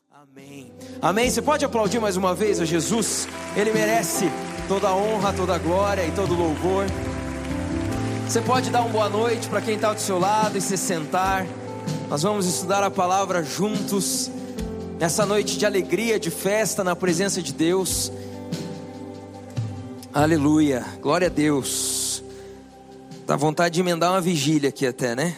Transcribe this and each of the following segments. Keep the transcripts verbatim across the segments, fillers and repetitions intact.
Amém. Amém. Você pode aplaudir mais uma vez a Jesus? Ele merece toda a honra, toda a glória e todo o louvor. Você pode dar uma boa noite para quem está do seu lado e se sentar. Nós vamos estudar a palavra juntos, nessa noite de alegria, de festa na presença de Deus. Aleluia, glória a Deus. Dá vontade de emendar uma vigília aqui até, né?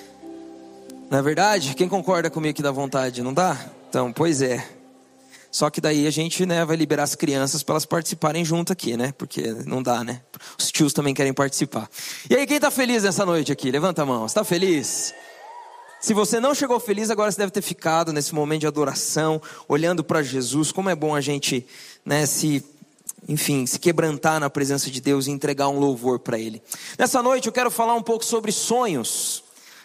Não é verdade? Quem concorda comigo que dá vontade, não dá? Então, pois é. Só que daí a gente, né, vai liberar as crianças para elas participarem junto aqui, né? Porque não dá, né? Os tios também querem participar. E aí, quem está feliz nessa noite aqui? Levanta a mão. Você está feliz? Se você não chegou feliz, agora você deve ter ficado nesse momento de adoração, olhando para Jesus. Como é bom a gente, né, se, enfim, se quebrantar na presença de Deus e entregar um louvor para Ele. Nessa noite eu quero falar um pouco sobre sonhos.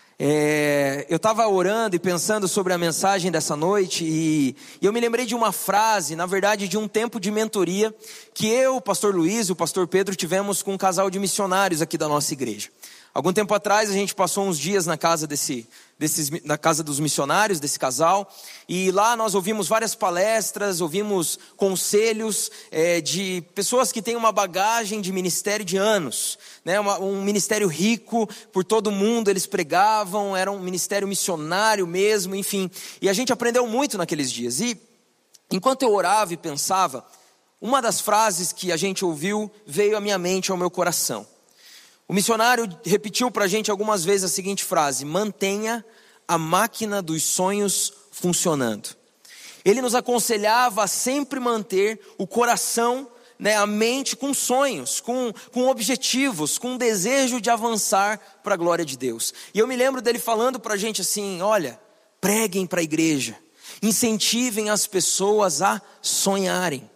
É, eu estava orando e pensando sobre a mensagem dessa noite e, e eu me lembrei de uma frase, na verdade de um tempo de mentoria que eu, o pastor Luiz e o pastor Pedro tivemos com um casal de missionários aqui da nossa igreja. Algum tempo atrás a gente passou uns dias na casa, desse, desses, na casa dos missionários, desse casal, e lá nós ouvimos várias palestras, ouvimos conselhos é, de pessoas que têm uma bagagem de ministério de anos, né? uma, um ministério rico por todo mundo, eles pregavam, era um ministério missionário mesmo, enfim, e a gente aprendeu muito naqueles dias. E enquanto eu orava e pensava, uma das frases que a gente ouviu veio à minha mente, ao meu coração. O missionário repetiu para a gente algumas vezes a seguinte frase: mantenha a máquina dos sonhos funcionando. Ele nos aconselhava a sempre manter o coração, né, a mente com sonhos, com, com objetivos, com desejo de avançar para a glória de Deus. E eu me lembro dele falando para a gente assim: olha, preguem para a igreja, incentivem as pessoas a sonharem.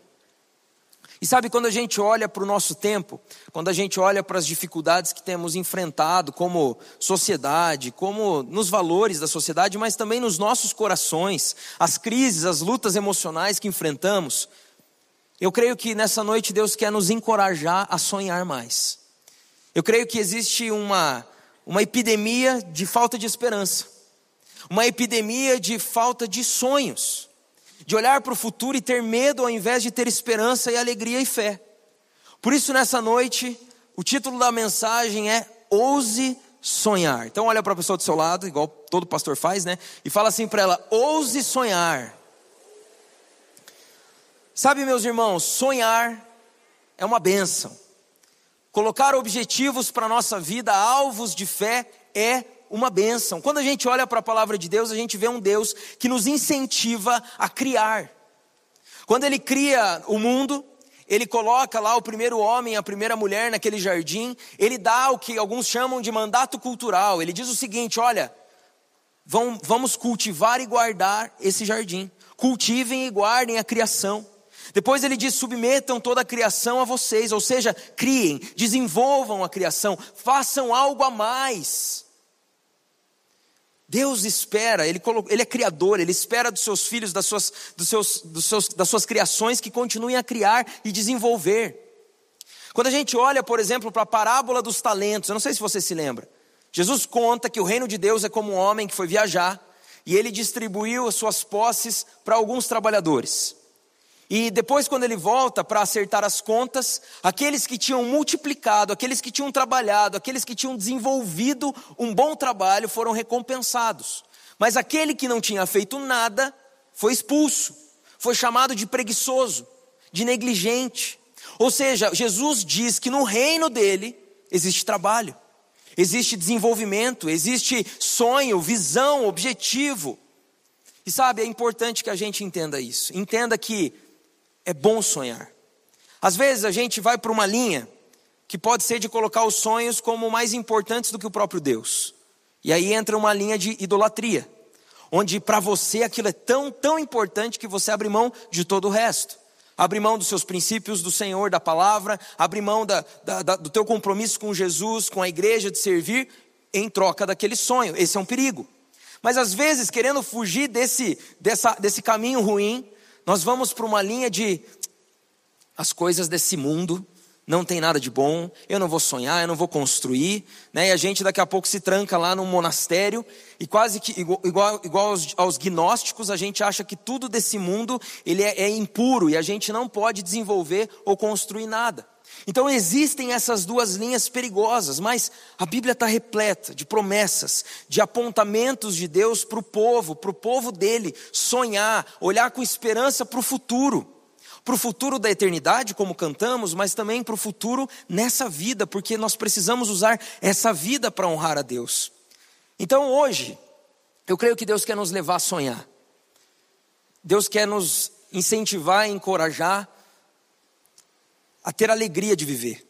E sabe, quando a gente olha para o nosso tempo, quando a gente olha para as dificuldades que temos enfrentado como sociedade, como nos valores da sociedade, mas também nos nossos corações, as crises, as lutas emocionais que enfrentamos, eu creio que nessa noite Deus quer nos encorajar a sonhar mais. Eu creio que existe uma, uma epidemia de falta de esperança, uma epidemia de falta de sonhos, de olhar para o futuro e ter medo ao invés de ter esperança e alegria e fé. Por isso nessa noite, o título da mensagem é Ouse Sonhar. Então olha para a pessoa do seu lado, igual todo pastor faz, né? E fala assim para ela: ouse sonhar. Sabe, meus irmãos, sonhar é uma bênção. Colocar objetivos para a nossa vida, alvos de fé, é uma bênção. Quando a gente olha para a palavra de Deus, a gente vê um Deus que nos incentiva a criar. Quando Ele cria o mundo, Ele coloca lá o primeiro homem, a primeira mulher naquele jardim. Ele dá o que alguns chamam de mandato cultural. Ele diz o seguinte: olha, vão, vamos cultivar e guardar esse jardim. Cultivem e guardem a criação. Depois ele diz: submetam toda a criação a vocês. Ou seja, criem, desenvolvam a criação, façam algo a mais. Deus espera, ele, colocou, ele é criador, Ele espera dos seus filhos, das suas, dos seus, dos seus, das suas criações, que continuem a criar e desenvolver. Quando a gente olha, por exemplo, para a parábola dos talentos, eu não sei se você se lembra, Jesus conta que o reino de Deus é como um homem que foi viajar e ele distribuiu as suas posses para alguns trabalhadores. E depois, quando ele volta para acertar as contas, aqueles que tinham multiplicado, aqueles que tinham trabalhado, aqueles que tinham desenvolvido um bom trabalho foram recompensados. Mas aquele que não tinha feito nada foi expulso, foi chamado de preguiçoso, de negligente. Ou seja, Jesus diz que no reino dele existe trabalho, existe desenvolvimento, existe sonho, visão, objetivo. E sabe, é importante que a gente entenda isso. Entenda que é bom sonhar. Às vezes a gente vai para uma linha que pode ser de colocar os sonhos como mais importantes do que o próprio Deus. E aí entra uma linha de idolatria, onde para você aquilo é tão, tão importante que você abre mão de todo o resto. Abre mão dos seus princípios, do Senhor, da palavra, abre mão da, da, da, do teu compromisso com Jesus, com a igreja, de servir, em troca daquele sonho. Esse é um perigo. Mas às vezes, querendo fugir desse, dessa, desse caminho ruim, nós vamos para uma linha de as coisas desse mundo não tem nada de bom, eu não vou sonhar, eu não vou construir, né? E a gente daqui a pouco se tranca lá num monastério e quase que igual, igual, igual aos, aos gnósticos, a gente acha que tudo desse mundo ele é, é impuro e a gente não pode desenvolver ou construir nada. Então existem essas duas linhas perigosas, mas a Bíblia está repleta de promessas, de apontamentos de Deus para o povo, para o povo dele sonhar, olhar com esperança para o futuro. Para o futuro da eternidade, como cantamos, mas também para o futuro nessa vida, porque nós precisamos usar essa vida para honrar a Deus. Então hoje, eu creio que Deus quer nos levar a sonhar. Deus quer nos incentivar e encorajar a ter alegria de viver.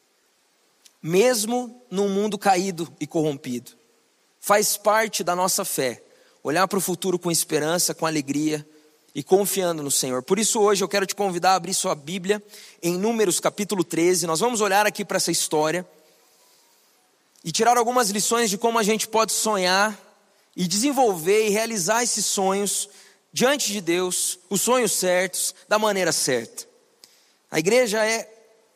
Mesmo num mundo caído e corrompido. Faz parte da nossa fé, olhar para o futuro com esperança, com alegria, e confiando no Senhor. Por isso hoje eu quero te convidar a abrir sua Bíblia em Números capítulo treze. Nós vamos olhar aqui para essa história e tirar algumas lições de como a gente pode sonhar e desenvolver e realizar esses sonhos diante de Deus, os sonhos certos, da maneira certa. A igreja é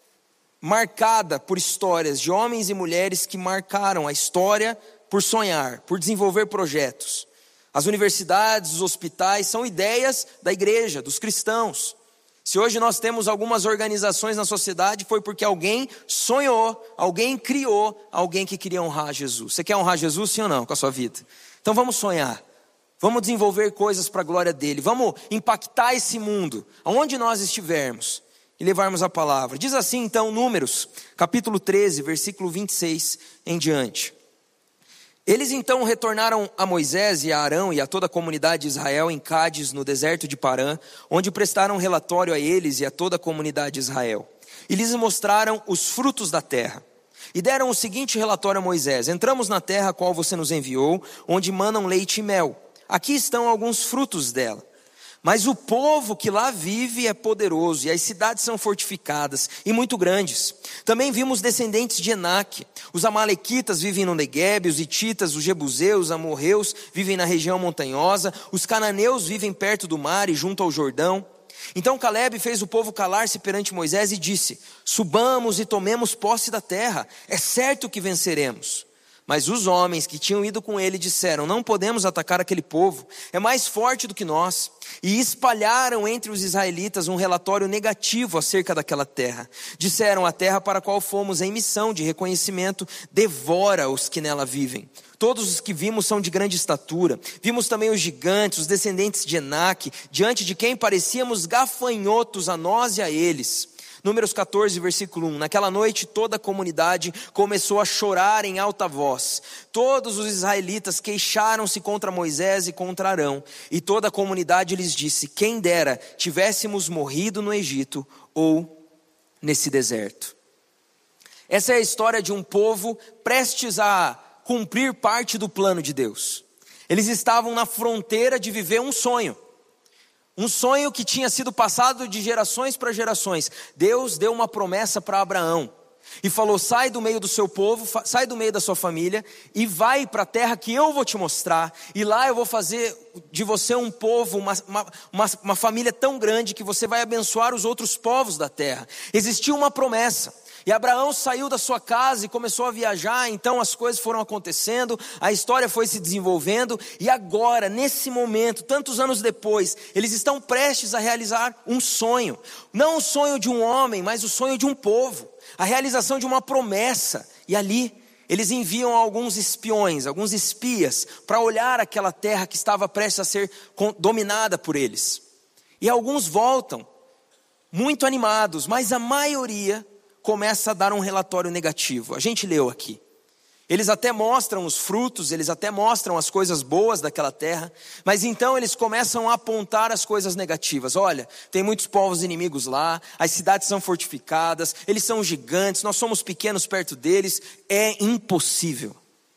marcada por histórias de homens e mulheres que marcaram a história por sonhar, por desenvolver projetos. As universidades, os hospitais são ideias da igreja, dos cristãos. Se hoje nós temos algumas organizações na sociedade, foi porque alguém sonhou, alguém criou, alguém que queria honrar Jesus. Você quer honrar Jesus, sim ou não, com a sua vida? Então vamos sonhar, vamos desenvolver coisas para a glória dele, vamos impactar esse mundo, aonde nós estivermos, e levarmos a palavra. Diz assim então, Números, capítulo treze, versículo vinte e seis em diante. Eles então retornaram a Moisés e a Arão e a toda a comunidade de Israel em Cádiz, no deserto de Parã, onde prestaram relatório a eles e a toda a comunidade de Israel. E lhes mostraram os frutos da terra. E deram o seguinte relatório a Moisés: entramos na terra a qual você nos enviou, onde manam leite e mel. Aqui estão alguns frutos dela. Mas o povo que lá vive é poderoso, e as cidades são fortificadas e muito grandes. Também vimos descendentes de Enaque. Os amalequitas vivem no Neguebe, os hititas, os jebuseus, os amorreus vivem na região montanhosa, os cananeus vivem perto do mar e junto ao Jordão. Então Calebe fez o povo calar-se perante Moisés e disse: subamos e tomemos posse da terra, é certo que venceremos. Mas os homens que tinham ido com ele disseram: não podemos atacar aquele povo, é mais forte do que nós. E espalharam entre os israelitas um relatório negativo acerca daquela terra. Disseram: a terra para a qual fomos em missão de reconhecimento devora os que nela vivem. Todos os que vimos são de grande estatura. Vimos também os gigantes, os descendentes de Enaque, diante de quem parecíamos gafanhotos a nós e a eles. Números catorze, versículo um. Naquela noite toda a comunidade começou a chorar em alta voz. Todos os israelitas queixaram-se contra Moisés e contra Arão. E toda a comunidade lhes disse: quem dera tivéssemos morrido no Egito ou nesse deserto. Essa é a história de um povo prestes a cumprir parte do plano de Deus. Eles estavam na fronteira de viver um sonho. Um sonho que tinha sido passado de gerações para gerações. Deus deu uma promessa para Abraão. E falou: sai do meio do seu povo, sai do meio da sua família e vai para a terra que eu vou te mostrar. E lá eu vou fazer de você um povo, uma, uma, uma, uma família tão grande que você vai abençoar os outros povos da terra. Existia uma promessa. E Abraão saiu da sua casa e começou a viajar, então as coisas foram acontecendo, a história foi se desenvolvendo, e agora, nesse momento, tantos anos depois, eles estão prestes a realizar um sonho. Não o sonho de um homem, mas o sonho de um povo, a realização de uma promessa. E ali, eles enviam alguns espiões, alguns espias, para olhar aquela terra que estava prestes a ser dominada por eles. E alguns voltam, muito animados, mas a maioria começa a dar um relatório negativo. A gente leu aqui. Eles até mostram os frutos, eles até mostram as coisas boas daquela terra, mas então eles começam a apontar as coisas negativas. Olha, tem muitos povos inimigos lá, as cidades são fortificadas, eles são gigantes, nós somos pequenos perto deles, é impossível.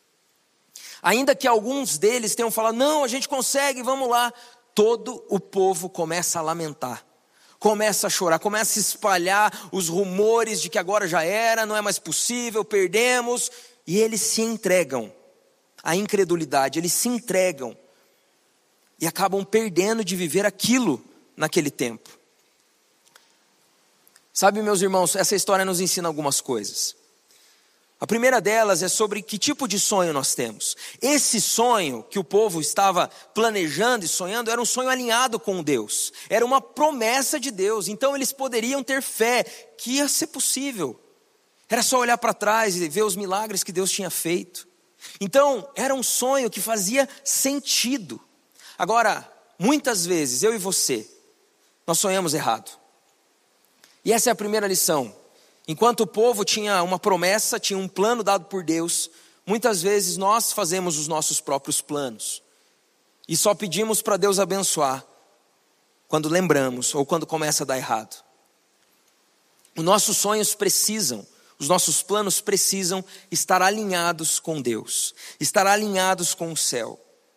Ainda que alguns deles tenham falado: não, a gente consegue, vamos lá. Todo o povo começa a lamentar. Começa a chorar, começa a espalhar os rumores de que agora já era, não é mais possível, perdemos. E eles se entregam à incredulidade, eles se entregam e acabam perdendo de viver aquilo naquele tempo. Sabe, meus irmãos, essa história nos ensina algumas coisas. A primeira delas é sobre que tipo de sonho nós temos. Esse sonho que o povo estava planejando e sonhando era um sonho alinhado com Deus. Era uma promessa de Deus. Então eles poderiam ter fé que ia ser possível. Era só olhar para trás e ver os milagres que Deus tinha feito. Então era um sonho que fazia sentido. Agora, muitas vezes eu e você, nós sonhamos errado. E essa é a primeira lição. Enquanto o povo tinha uma promessa, tinha um plano dado por Deus, muitas vezes nós fazemos os nossos próprios planos. E só pedimos para Deus abençoar quando lembramos ou quando começa a dar errado. Os nossos sonhos precisam, os nossos planos precisam estar alinhados com Deus, estar alinhados com o céu.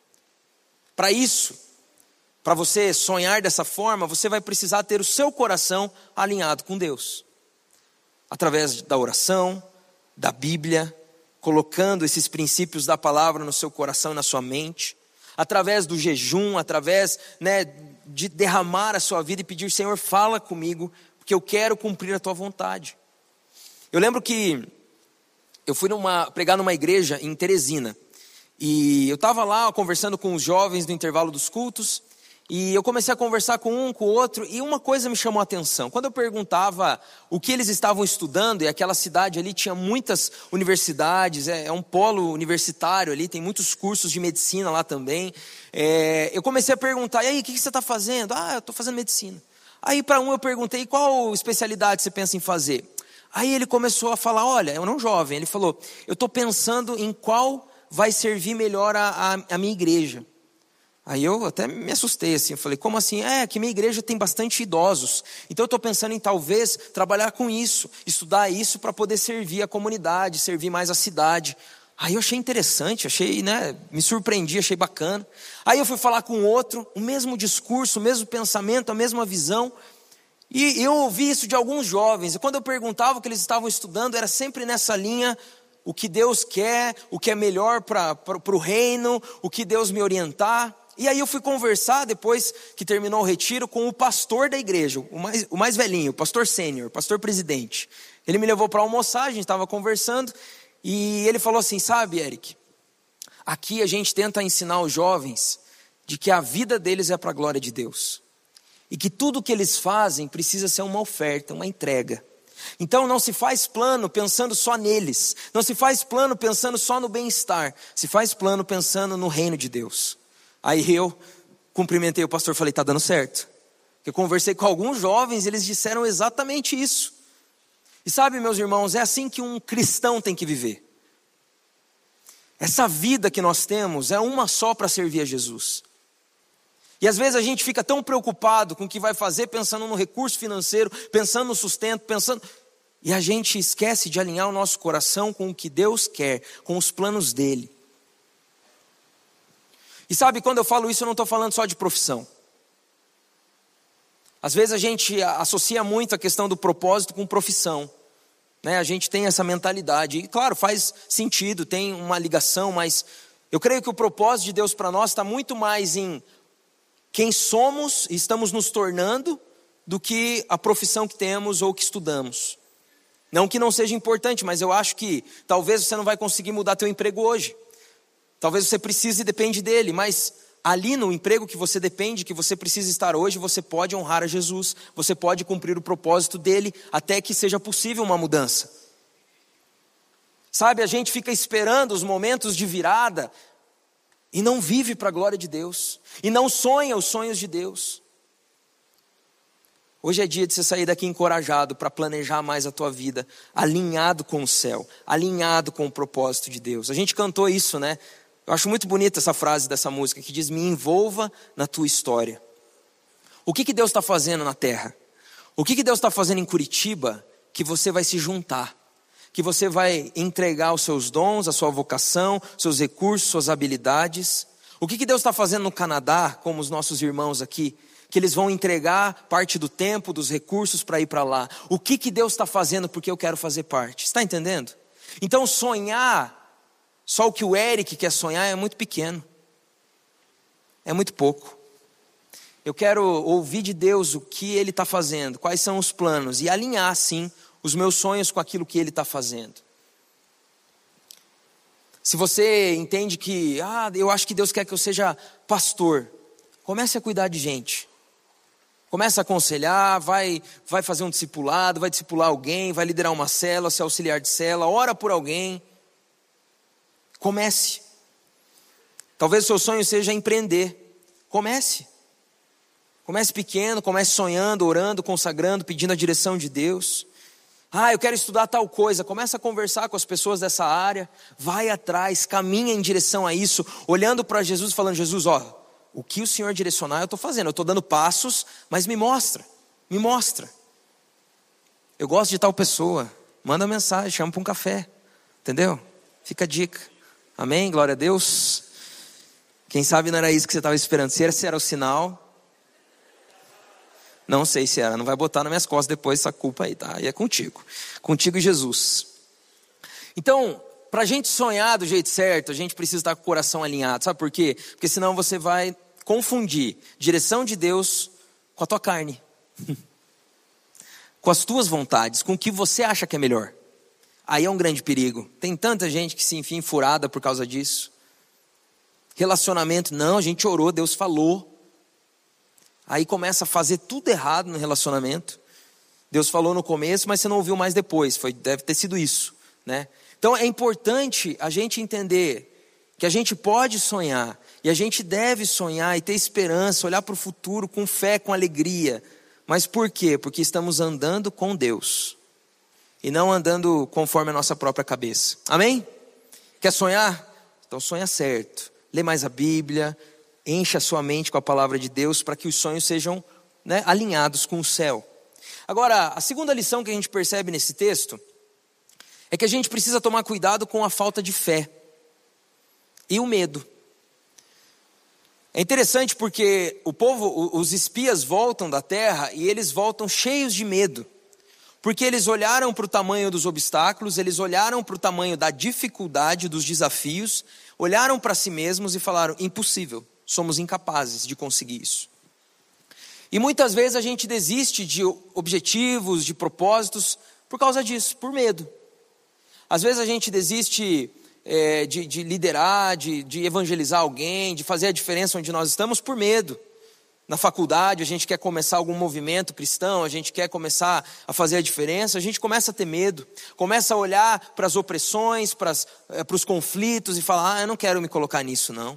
Para isso, para você sonhar dessa forma, você vai precisar ter o seu coração alinhado com Deus. Através da oração, da Bíblia, colocando esses princípios da palavra no seu coração e na sua mente. Através do jejum, através, né, de derramar a sua vida e pedir: Senhor, fala comigo, porque eu quero cumprir a tua vontade. Eu lembro que eu fui numa, pregar numa igreja em Teresina. E eu estava lá conversando com os jovens no intervalo dos cultos. E eu comecei a conversar com um, com o outro, e uma coisa me chamou a atenção. Quando eu perguntava o que eles estavam estudando, e aquela cidade ali tinha muitas universidades, é, é um polo universitário ali, tem muitos cursos de medicina lá também. É, eu comecei a perguntar: e aí, o que, que você está fazendo? Ah, eu estou fazendo medicina. Aí para um eu perguntei: qual especialidade você pensa em fazer? Aí ele começou a falar: olha, eu não jovem, ele falou: eu estou pensando em qual vai servir melhor a, a, a minha igreja. Aí eu até me assustei assim, eu falei: como assim? É, que minha igreja tem bastante idosos, então eu estou pensando em talvez trabalhar com isso, estudar isso para poder servir a comunidade, servir mais a cidade. Aí eu achei interessante, achei, né, me surpreendi, achei bacana. Aí eu fui falar com outro, o mesmo discurso, o mesmo pensamento, a mesma visão. E eu ouvi isso de alguns jovens, e quando eu perguntava o que eles estavam estudando, era sempre nessa linha: o que Deus quer, o que é melhor para o reino, o que Deus me orientar. E aí eu fui conversar, depois que terminou o retiro, com o pastor da igreja, o mais, o mais velhinho, o pastor sênior, pastor presidente. Ele me levou para almoçar, a gente estava conversando, e ele falou assim: sabe, Eric, aqui a gente tenta ensinar os jovens de que a vida deles é para a glória de Deus. E que tudo que eles fazem precisa ser uma oferta, uma entrega. Então não se faz plano pensando só neles, não se faz plano pensando só no bem-estar, se faz plano pensando no reino de Deus. Aí eu cumprimentei o pastor e falei: está dando certo. Eu conversei com alguns jovens, eles disseram exatamente isso. E sabe, meus irmãos, é assim que um cristão tem que viver. Essa vida que nós temos é uma só para servir a Jesus. E às vezes a gente fica tão preocupado com o que vai fazer, pensando no recurso financeiro, pensando no sustento, pensando... E a gente esquece de alinhar o nosso coração com o que Deus quer, com os planos dele. E sabe, quando eu falo isso, eu não estou falando só de profissão. Às vezes a gente associa muito a questão do propósito com profissão, né? A gente tem essa mentalidade, e claro, faz sentido, tem uma ligação, mas eu creio que o propósito de Deus para nós está muito mais em quem somos e estamos nos tornando, do que a profissão que temos ou que estudamos. Não que não seja importante, mas eu acho que talvez você não vai conseguir mudar teu emprego hoje. Talvez você precise e depende dele, mas ali no emprego que você depende, que você precisa estar hoje, você pode honrar a Jesus, você pode cumprir o propósito dele, até que seja possível uma mudança. Sabe, a gente fica esperando os momentos de virada e não vive para a glória de Deus, e não sonha os sonhos de Deus. Hoje é dia de você sair daqui encorajado para planejar mais a tua vida, alinhado com o céu, alinhado com o propósito de Deus. A gente cantou isso, né? Eu acho muito bonita essa frase dessa música que diz: me envolva na tua história. O que, que Deus está fazendo na terra? O que, que Deus está fazendo em Curitiba que você vai se juntar? Que você vai entregar os seus dons, a sua vocação, seus recursos, suas habilidades? O que, que Deus está fazendo no Canadá, como os nossos irmãos aqui? Que eles vão entregar parte do tempo, dos recursos para ir para lá. O que, que Deus está fazendo porque eu quero fazer parte? Está entendendo? Então sonhar... Só o que o Eric quer sonhar é muito pequeno. É muito pouco. Eu quero ouvir de Deus o que Ele está fazendo, quais são os planos, e alinhar, sim, os meus sonhos com aquilo que Ele está fazendo. Se você entende que, ah, eu acho que Deus quer que eu seja pastor, comece a cuidar de gente. Comece a aconselhar, vai, vai fazer um discipulado, vai discipular alguém, vai liderar uma célula, ser auxiliar de célula, ora por alguém. Comece. Talvez o seu sonho seja empreender. Comece. Comece pequeno, comece sonhando, orando, consagrando, pedindo a direção de Deus. Ah, eu quero estudar tal coisa. Comece a conversar com as pessoas dessa área. Vai atrás, caminha em direção a isso, olhando para Jesus e falando, Jesus, ó, o que o Senhor direcionar eu estou fazendo. Eu estou dando passos, mas me mostra, me mostra. Eu gosto de tal pessoa. Manda mensagem, chama para um café. Entendeu? Fica a dica. Amém? Glória a Deus. Quem sabe não era isso que você estava esperando. Se esse era o sinal... Não sei se era, não vai botar nas minhas costas depois essa culpa aí, tá? E é contigo, contigo e Jesus. Então, para a gente sonhar do jeito certo, a gente precisa estar com o coração alinhado, sabe por quê? Porque senão você vai confundir direção de Deus com a tua carne, com as tuas vontades, com o que você acha que é melhor. Aí é um grande perigo. Tem tanta gente que se enfia furada por causa disso. Relacionamento, não, a gente orou, Deus falou. Aí começa a fazer tudo errado no relacionamento. Deus falou no começo, mas você não ouviu mais depois. Foi, deve ter sido isso, né? Então é importante a gente entender que a gente pode sonhar. E a gente deve sonhar e ter esperança, olhar para o futuro com fé, com alegria. Mas por quê? Porque estamos andando com Deus. E não andando conforme a nossa própria cabeça. Amém? Quer sonhar? Então sonha certo. Lê mais a Bíblia. Encha a sua mente com a palavra de Deus para que os sonhos sejam, né, alinhados com o céu. Agora, a segunda lição que a gente percebe nesse texto é que a gente precisa tomar cuidado com a falta de fé e o medo. É interessante porque o povo, os espias voltam da terra e eles voltam cheios de medo. Porque eles olharam para o tamanho dos obstáculos, eles olharam para o tamanho da dificuldade, dos desafios, olharam para si mesmos e falaram, impossível. Somos incapazes de conseguir isso. E muitas vezes a gente desiste de objetivos, de propósitos, por causa disso, por medo. Às vezes a gente desiste é, de, de liderar, de, de evangelizar alguém, de fazer a diferença onde nós estamos, por medo. Na faculdade a gente quer começar algum movimento cristão, a gente quer começar a fazer a diferença, a gente começa a ter medo, começa a olhar para as opressões, para, as, é, para os conflitos e falar, ah, eu não quero me colocar nisso não.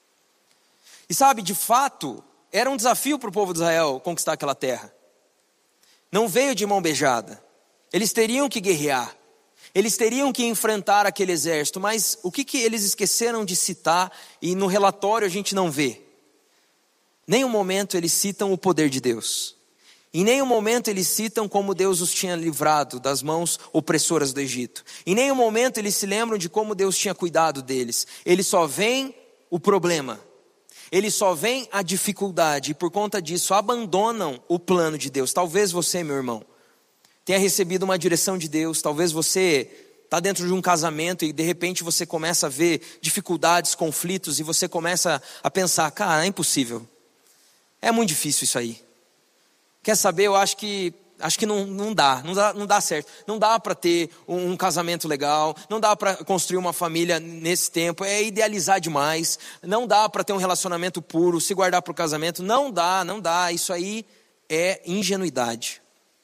E sabe, de fato, era um desafio para o povo de Israel conquistar aquela terra. Não veio de mão beijada. Eles teriam que guerrear. Eles teriam que enfrentar aquele exército. Mas o que, que eles esqueceram de citar e no relatório a gente não vê? Nenhum momento eles citam o poder de Deus. Em nenhum momento eles citam como Deus os tinha livrado das mãos opressoras do Egito. Em nenhum momento eles se lembram de como Deus tinha cuidado deles. Eles só veem o problema. Eles só veem a dificuldade e por conta disso abandonam o plano de Deus. Talvez você, meu irmão, tenha recebido uma direção de Deus. Talvez você está dentro de um casamento e de repente você começa a ver dificuldades, conflitos e você começa a pensar, cara, é impossível. É muito difícil isso aí. Quer saber, eu acho que... Acho que não, não dá, não dá, não dá certo. Não dá para ter um, um casamento legal, não dá para construir uma família nesse tempo, é idealizar demais. Não dá para ter um relacionamento puro, se guardar para o casamento. Não dá, não dá. Isso aí é ingenuidade.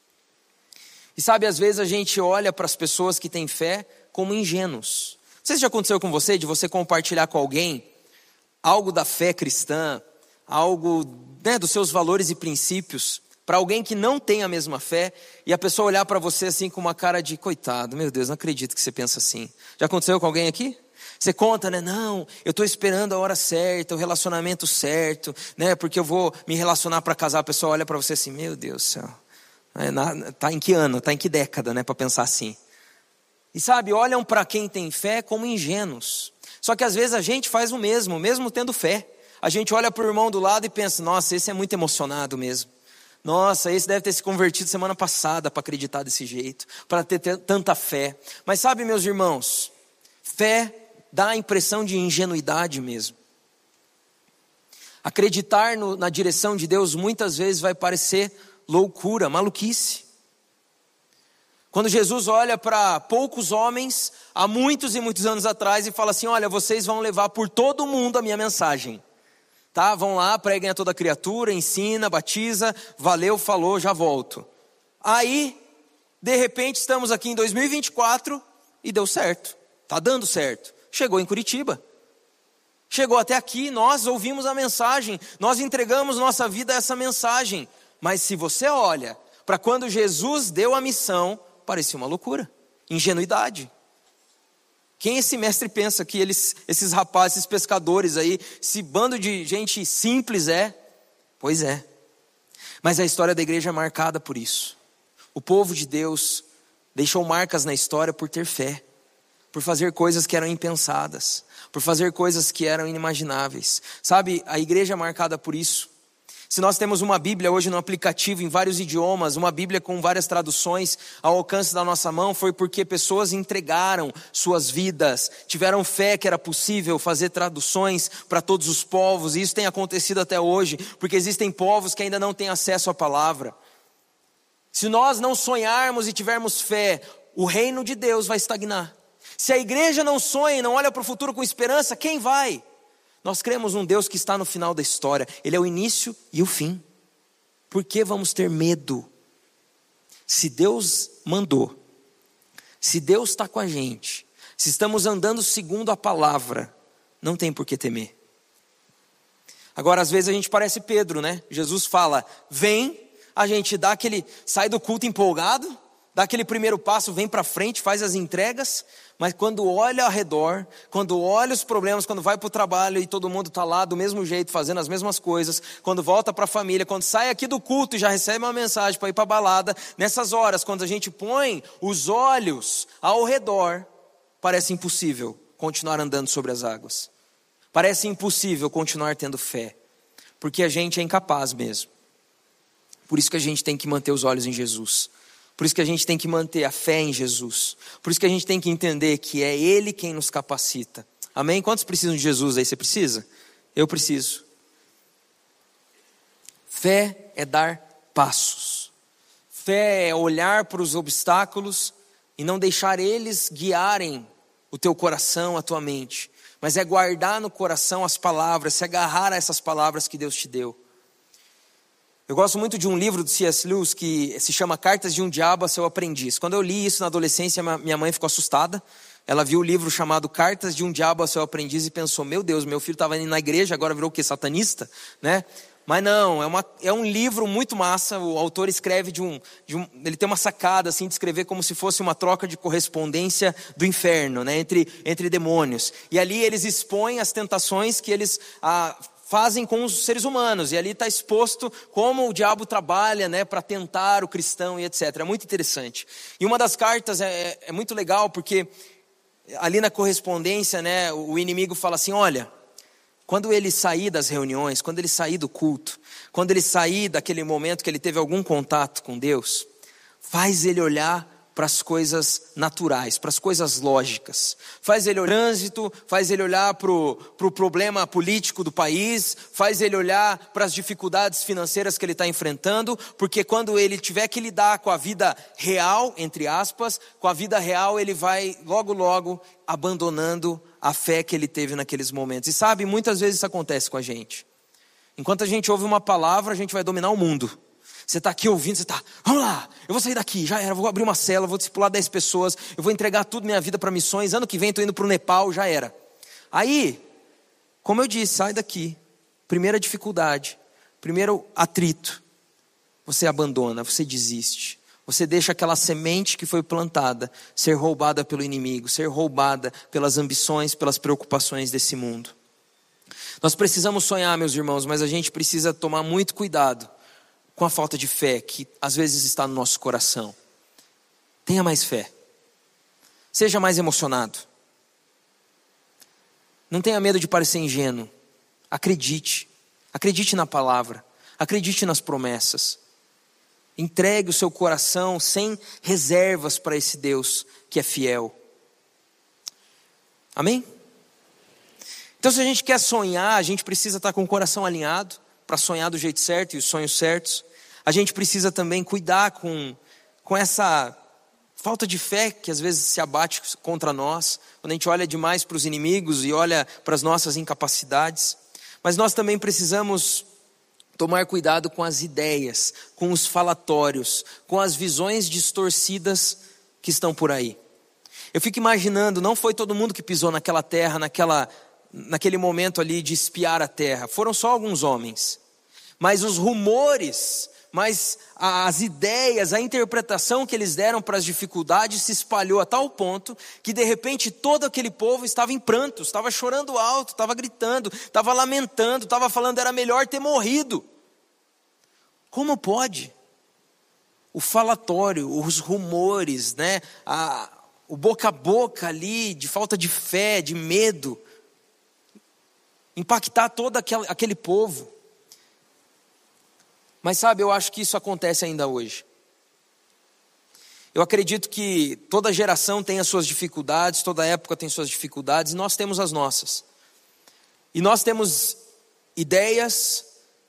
E sabe, às vezes a gente olha para as pessoas que têm fé como ingênuos. Não sei se já aconteceu com você, de você compartilhar com alguém algo da fé cristã, algo, né, dos seus valores e princípios, para alguém que não tem a mesma fé, e a pessoa olhar para você assim com uma cara de, coitado, meu Deus, não acredito que você pensa assim. Já aconteceu com alguém aqui? Você conta, né? Não, eu estou esperando a hora certa, o relacionamento certo, né? Porque eu vou me relacionar para casar. A pessoa olha para você assim, meu Deus do céu. Está em que ano, está em que década, né? Para pensar assim. E sabe, olham para quem tem fé como ingênuos. Só que às vezes a gente faz o mesmo, mesmo tendo fé. A gente olha para o irmão do lado e pensa, nossa, esse é muito emocionado mesmo. Nossa, esse deve ter se convertido semana passada para acreditar desse jeito, para ter, ter tanta fé. Mas sabe, meus irmãos, fé dá a impressão de ingenuidade mesmo. Acreditar no, na direção de Deus muitas vezes vai parecer loucura, maluquice. Quando Jesus olha para poucos homens, há muitos e muitos anos atrás, e fala assim: olha, vocês vão levar por todo mundo a minha mensagem. Tá? Vão lá, preguem a toda criatura, ensina, batiza, valeu, falou, já volto. Aí, de repente, estamos aqui em dois mil e vinte e quatro e deu certo. Está dando certo. Chegou em Curitiba. Chegou até aqui, nós ouvimos a mensagem, nós entregamos nossa vida a essa mensagem. Mas se você olha para quando Jesus deu a missão, parecia uma loucura, ingenuidade. Quem esse mestre pensa que eles, esses rapazes, esses pescadores aí, esse bando de gente simples é? Pois é. Mas a história da igreja é marcada por isso. O povo de Deus deixou marcas na história por ter fé, por fazer coisas que eram impensadas, por fazer coisas que eram inimagináveis. Sabe, a igreja é marcada por isso. Se nós temos uma Bíblia hoje no aplicativo em vários idiomas, uma Bíblia com várias traduções ao alcance da nossa mão, foi porque pessoas entregaram suas vidas, tiveram fé que era possível fazer traduções para todos os povos, e isso tem acontecido até hoje, porque existem povos que ainda não têm acesso à palavra. Se nós não sonharmos e tivermos fé, o reino de Deus vai estagnar. Se a igreja não sonha e não olha para o futuro com esperança, quem vai? Nós cremos num Deus que está no final da história. Ele é o início e o fim. Por que vamos ter medo? Se Deus mandou, se Deus está com a gente, se estamos andando segundo a palavra, não tem por que temer. Agora, às vezes a gente parece Pedro, né? Jesus fala, vem, a gente dá aquele, sai do culto empolgado, dá aquele primeiro passo, vem para frente, faz as entregas, mas quando olha ao redor, quando olha os problemas, quando vai para o trabalho e todo mundo está lá do mesmo jeito, fazendo as mesmas coisas, quando volta para a família, quando sai aqui do culto e já recebe uma mensagem para ir para a balada, nessas horas, quando a gente põe os olhos ao redor, parece impossível continuar andando sobre as águas. Parece impossível continuar tendo fé, porque a gente é incapaz mesmo. Por isso que a gente tem que manter os olhos em Jesus. Por isso que a gente tem que manter a fé em Jesus. Por isso que a gente tem que entender que é Ele quem nos capacita. Amém? Quantos precisam de Jesus aí? Você precisa? Eu preciso. Fé é dar passos. Fé é olhar para os obstáculos e não deixar eles guiarem o teu coração, a tua mente. Mas é guardar no coração as palavras, se agarrar a essas palavras que Deus te deu. Eu gosto muito de um livro do C S Lewis que se chama Cartas de um Diabo a Seu Aprendiz. Quando eu li isso na adolescência, minha mãe ficou assustada. Ela viu o livro chamado Cartas de um Diabo a Seu Aprendiz e pensou, meu Deus, meu filho estava indo na igreja, agora virou o quê? Satanista? Né? Mas não, é, uma, é um livro muito massa. O autor escreve de um, de um... Ele tem uma sacada assim, de escrever como se fosse uma troca de correspondência do inferno, né? entre, entre demônios. E ali eles expõem as tentações que eles... Ah, fazem com os seres humanos, e ali está exposto como o diabo trabalha, né, para tentar o cristão e etcétera. É muito interessante. E uma das cartas é, é muito legal, porque ali na correspondência, né, o inimigo fala assim, olha, quando ele sair das reuniões, quando ele sair do culto, quando ele sair daquele momento que ele teve algum contato com Deus, faz ele olhar para as coisas naturais, para as coisas lógicas. Faz ele olhar para o trânsito, faz ele olhar para o pro problema político do país, faz ele olhar para as dificuldades financeiras que ele está enfrentando, porque quando ele tiver que lidar com a vida real, entre aspas, com a vida real, ele vai logo, logo abandonando a fé que ele teve naqueles momentos. E sabe, muitas vezes isso acontece com a gente. Enquanto a gente ouve uma palavra, a gente vai dominar o mundo. Você está aqui ouvindo, você está, vamos lá, eu vou sair daqui, já era, vou abrir uma cela, vou discipular dez pessoas, eu vou entregar tudo minha vida para missões, ano que vem estou indo para o Nepal, já era. Aí, como eu disse, sai daqui, primeira dificuldade, primeiro atrito, você abandona, você desiste, você deixa aquela semente que foi plantada ser roubada pelo inimigo, ser roubada pelas ambições, pelas preocupações desse mundo. Nós precisamos sonhar, meus irmãos, mas a gente precisa tomar muito cuidado com a falta de fé que às vezes está no nosso coração. Tenha mais fé. Seja mais emocionado. Não tenha medo de parecer ingênuo. Acredite. Acredite na palavra. Acredite nas promessas. Entregue o seu coração sem reservas para esse Deus que é fiel. Amém? Então, se a gente quer sonhar, a gente precisa estar com o coração alinhado para sonhar do jeito certo e os sonhos certos. A gente precisa também cuidar com, com essa falta de fé que às vezes se abate contra nós, quando a gente olha demais para os inimigos e olha para as nossas incapacidades. Mas nós também precisamos tomar cuidado com as ideias, com os falatórios, com as visões distorcidas que estão por aí. Eu fico imaginando, não foi todo mundo que pisou naquela terra, naquela, naquele momento ali de espiar a terra. Foram só alguns homens. Mas os rumores, mas as ideias, a interpretação que eles deram para as dificuldades se espalhou a tal ponto que de repente todo aquele povo estava em prantos, estava chorando alto, estava gritando, estava lamentando, estava falando era melhor ter morrido. Como pode? O falatório, os rumores, né? a, o boca a boca ali de falta de fé, de medo, impactar todo aquele, aquele povo. Mas sabe, eu acho que isso acontece ainda hoje. Eu acredito que toda geração tem as suas dificuldades, toda época tem suas dificuldades, e nós temos as nossas. E nós temos ideias,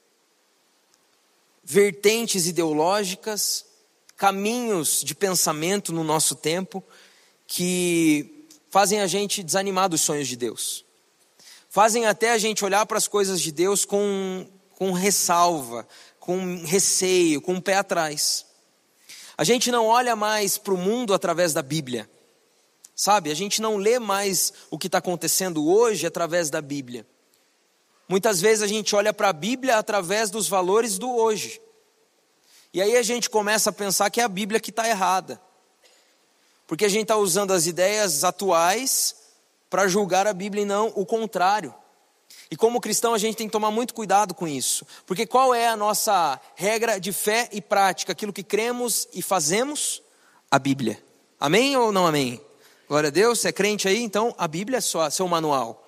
vertentes ideológicas, caminhos de pensamento no nosso tempo, que fazem a gente desanimar dos sonhos de Deus. Fazem até a gente olhar para as coisas de Deus com, com ressalva, com receio, com o pé atrás. A gente não olha mais para o mundo através da Bíblia, sabe? A gente não lê mais o que está acontecendo hoje através da Bíblia. Muitas vezes a gente olha para a Bíblia através dos valores do hoje. E aí a gente começa a pensar que é a Bíblia que está errada. Porque a gente está usando as ideias atuais para julgar a Bíblia e não o contrário. E como cristão a gente tem que tomar muito cuidado com isso. Porque qual é a nossa regra de fé e prática? Aquilo que cremos e fazemos? A Bíblia. Amém ou não amém? Glória a Deus, você é crente aí? Então a Bíblia é só seu manual.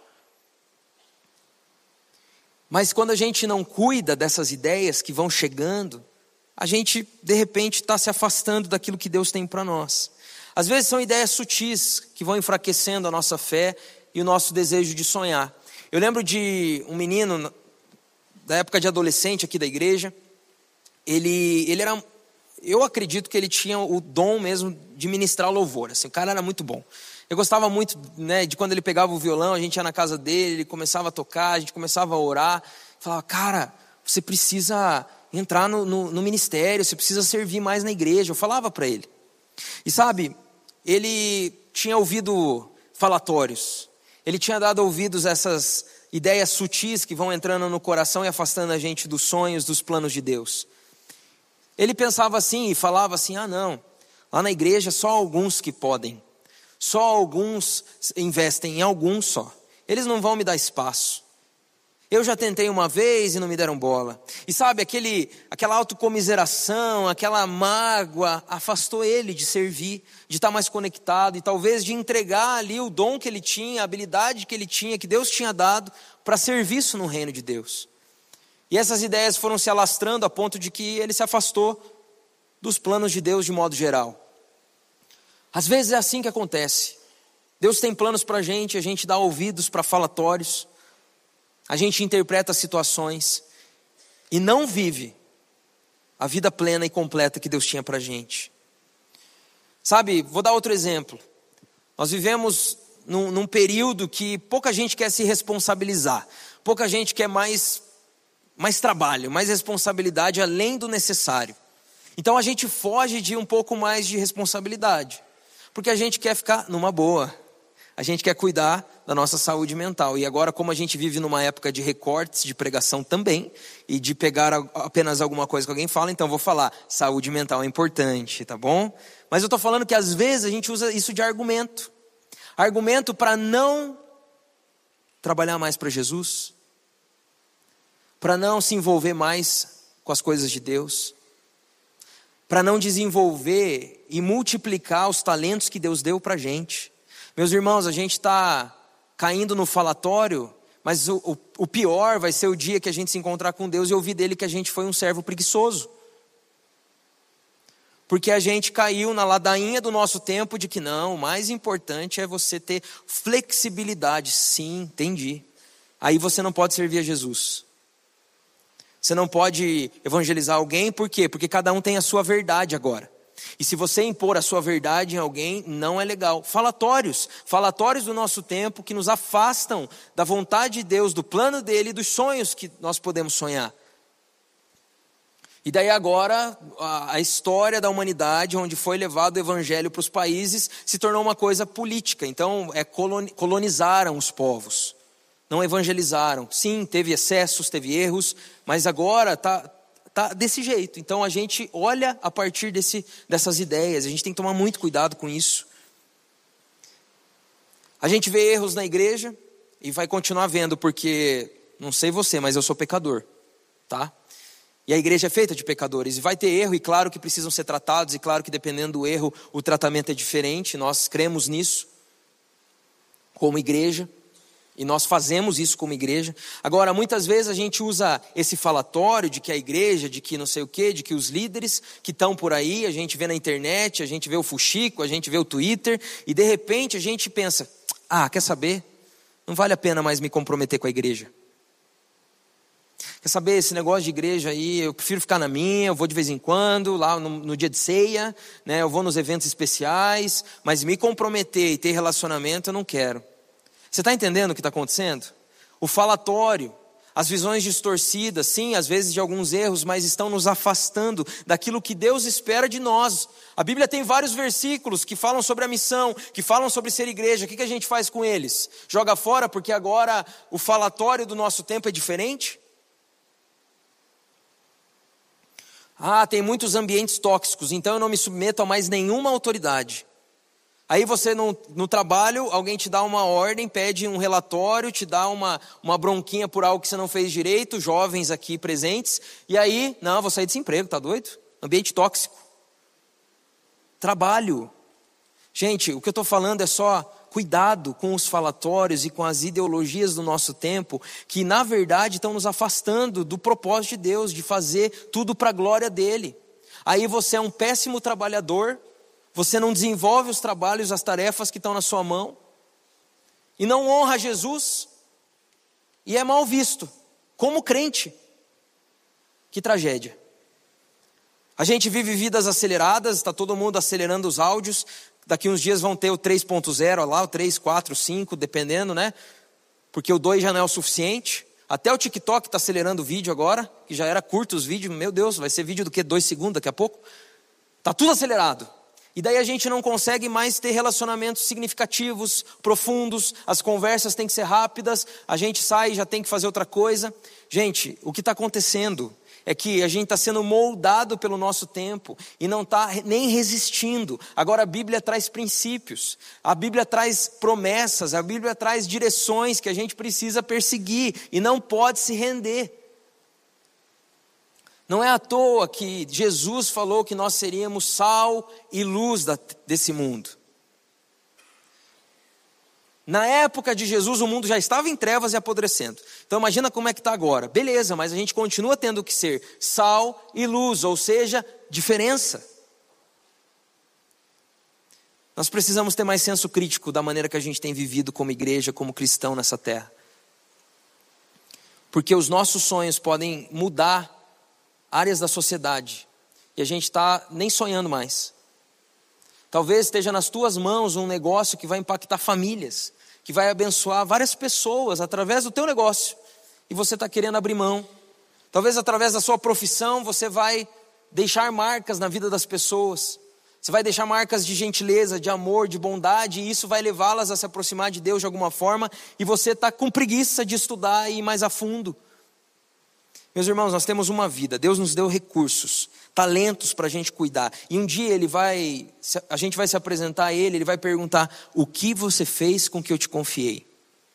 Mas quando a gente não cuida dessas ideias que vão chegando, a gente de repente está se afastando daquilo que Deus tem para nós. Às vezes são ideias sutis que vão enfraquecendo a nossa fé e o nosso desejo de sonhar. Eu lembro de um menino, da época de adolescente aqui da igreja, ele, ele era, eu acredito que ele tinha o dom mesmo de ministrar louvor, assim, o cara era muito bom. Eu gostava muito, né, de quando ele pegava o violão, a gente ia na casa dele, ele começava a tocar, a gente começava a orar, falava, cara, você precisa entrar no, no, no ministério, você precisa servir mais na igreja, eu falava para ele. E sabe, ele tinha ouvido falatórios, ele tinha dado ouvidos a essas ideias sutis que vão entrando no coração e afastando a gente dos sonhos, dos planos de Deus. Ele pensava assim e falava assim, ah não, lá na igreja só alguns que podem, só alguns investem em alguns só, eles não vão me dar espaço. Eu já tentei uma vez e não me deram bola. E sabe, aquele, aquela autocomiseração, aquela mágoa, afastou ele de servir, de estar mais conectado e talvez de entregar ali o dom que ele tinha, a habilidade que ele tinha, que Deus tinha dado para serviço no reino de Deus. E essas ideias foram se alastrando a ponto de que ele se afastou dos planos de Deus de modo geral. Às vezes é assim que acontece. Deus tem planos para a gente, a gente dá ouvidos para falatórios, a gente interpreta situações e não vive a vida plena e completa que Deus tinha para a gente. Sabe, vou dar outro exemplo. Nós vivemos num, num período que pouca gente quer se responsabilizar. Pouca gente quer mais, mais trabalho, mais responsabilidade além do necessário. Então a gente foge de um pouco mais de responsabilidade. Porque a gente quer ficar numa boa. A gente quer cuidar da nossa saúde mental. E agora, como a gente vive numa época de recortes de pregação também, e de pegar apenas alguma coisa que alguém fala, então vou falar, saúde mental é importante, tá bom? Mas eu estou falando que às vezes a gente usa isso de argumento. Argumento para não trabalhar mais para Jesus, para não se envolver mais com as coisas de Deus, para não desenvolver e multiplicar os talentos que Deus deu para a gente. Meus irmãos, a gente está caindo no falatório, mas o, o, o pior vai ser o dia que a gente se encontrar com Deus e ouvir dele que a gente foi um servo preguiçoso. Porque a gente caiu na ladainha do nosso tempo de que não, o mais importante é você ter flexibilidade. Sim, entendi. aí você não pode servir a Jesus. Você não pode evangelizar alguém, por quê? Porque cada um tem a sua verdade agora. E se você impor a sua verdade em alguém, não é legal. Falatórios, falatórios do nosso tempo que nos afastam da vontade de Deus, do plano dele, dos sonhos que nós podemos sonhar. E daí agora, a, a história da humanidade, onde foi levado o evangelho para os países, se tornou uma coisa política. Então, é, colonizaram os povos, não evangelizaram. Sim, teve excessos, teve erros, mas agora está tá desse jeito. Então, a gente olha a partir desse, dessas ideias, a gente tem que tomar muito cuidado com isso. A gente vê erros na igreja e vai continuar vendo, porque, não sei você, mas eu sou pecador, tá? E a igreja é feita de pecadores, e vai ter erro, e claro que precisam ser tratados, e claro que dependendo do erro, o tratamento é diferente, nós cremos nisso, como igreja, e nós fazemos isso como igreja. Agora, muitas vezes a gente usa esse falatório de que a igreja, de que não sei o quê, de que os líderes que estão por aí, a gente vê na internet, a gente vê o fuxico, a gente vê o Twitter, e de repente a gente pensa, ah, quer saber? Não vale a pena mais me comprometer com a igreja. Quer saber, esse negócio de igreja aí, eu prefiro ficar na minha, eu vou de vez em quando, lá no, no dia de ceia, né, eu vou nos eventos especiais, mas me comprometer e ter relacionamento eu não quero. Você está entendendo o que está acontecendo? O falatório, as visões distorcidas, sim, às vezes de alguns erros, mas estão nos afastando daquilo que Deus espera de nós. A Bíblia tem vários versículos que falam sobre a missão, que falam sobre ser igreja. O que, que a gente faz com eles? Joga fora porque agora o falatório do nosso tempo é diferente? Ah, tem muitos ambientes tóxicos, então eu não me submeto a mais nenhuma autoridade. Aí você no, no trabalho, alguém te dá uma ordem, pede um relatório, te dá uma, uma bronquinha por algo que você não fez direito, jovens aqui presentes, e aí, não, vou sair desse emprego, tá doido? Ambiente tóxico. Trabalho. Gente, o que eu estou falando é só cuidado com os falatórios e com as ideologias do nosso tempo, que na verdade estão nos afastando do propósito de Deus, de fazer tudo para a glória dele. Aí você é um péssimo trabalhador, você não desenvolve os trabalhos, as tarefas que estão na sua mão, e não honra Jesus, e é mal visto, como crente. Que tragédia. A gente vive vidas aceleradas, está todo mundo acelerando os áudios, daqui uns dias vão ter o três ponto zero lá, o três, quatro, cinco, dependendo, né? Porque o dois já não é o suficiente. Até o TikTok está acelerando o vídeo agora, que já era curto os vídeos, meu Deus, vai ser vídeo do que? Dois segundos daqui a pouco? Está tudo acelerado. E daí a gente não consegue mais ter relacionamentos significativos, profundos, as conversas têm que ser rápidas, a gente sai e já tem que fazer outra coisa. Gente, o que está acontecendo é que a gente está sendo moldado pelo nosso tempo e não está nem resistindo. Agora a Bíblia traz princípios, a Bíblia traz promessas, a Bíblia traz direções que a gente precisa perseguir e não pode se render. Não é à toa que Jesus falou que nós seríamos sal e luz da, desse mundo. Na época de Jesus o mundo já estava em trevas e apodrecendo. Então imagina como é que está agora. Beleza, mas a gente continua tendo que ser sal e luz, ou seja, diferença. Nós precisamos ter mais senso crítico da maneira que a gente tem vivido como igreja, como cristão nessa terra. Porque os nossos sonhos podem mudar áreas da sociedade e a gente está nem sonhando mais. Talvez esteja nas tuas mãos um negócio que vai impactar famílias, que vai abençoar várias pessoas através do teu negócio, e você está querendo abrir mão. Talvez através da sua profissão você vai deixar marcas na vida das pessoas, você vai deixar marcas de gentileza, de amor, de bondade, e isso vai levá-las a se aproximar de Deus de alguma forma, e você está com preguiça de estudar e ir mais a fundo. Meus irmãos, nós temos uma vida, Deus nos deu recursos, talentos para a gente cuidar. E um dia ele vai, a gente vai se apresentar a ele, ele vai perguntar: o que você fez com o que eu te confiei?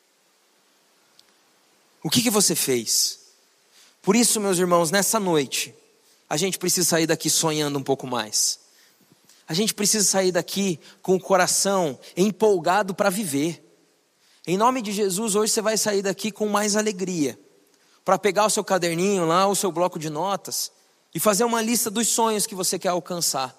O que, que você fez? Por isso, meus irmãos, nessa noite, a gente precisa sair daqui sonhando um pouco mais. A gente precisa sair daqui com o coração empolgado para viver. Em nome de Jesus, hoje você vai sair daqui com mais alegria, para pegar o seu caderninho lá, o seu bloco de notas, e fazer uma lista dos sonhos que você quer alcançar.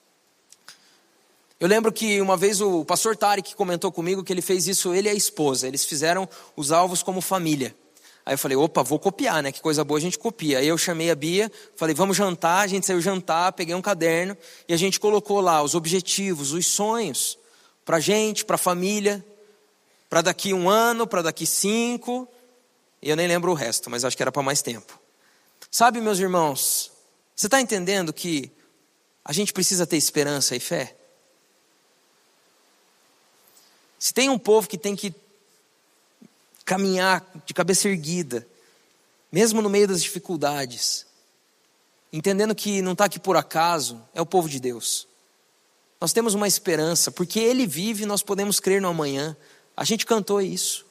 Eu lembro que uma vez o pastor Tarek comentou comigo que ele fez isso, ele e a esposa, eles fizeram os alvos como família. Aí eu falei, opa, vou copiar, né? Que coisa boa, a gente copia. Aí eu chamei a Bia, falei, vamos jantar. A gente saiu jantar, peguei um caderno e a gente colocou lá os objetivos, os sonhos, pra gente, pra família, pra daqui um ano, pra daqui cinco. E eu nem lembro o resto, mas acho que era para mais tempo. Sabe, meus irmãos, você está entendendo que a gente precisa ter esperança e fé? Se tem um povo que tem que caminhar de cabeça erguida, mesmo no meio das dificuldades, entendendo que não está aqui por acaso, é o povo de Deus. Nós temos uma esperança, porque Ele vive e nós podemos crer no amanhã. A gente cantou isso.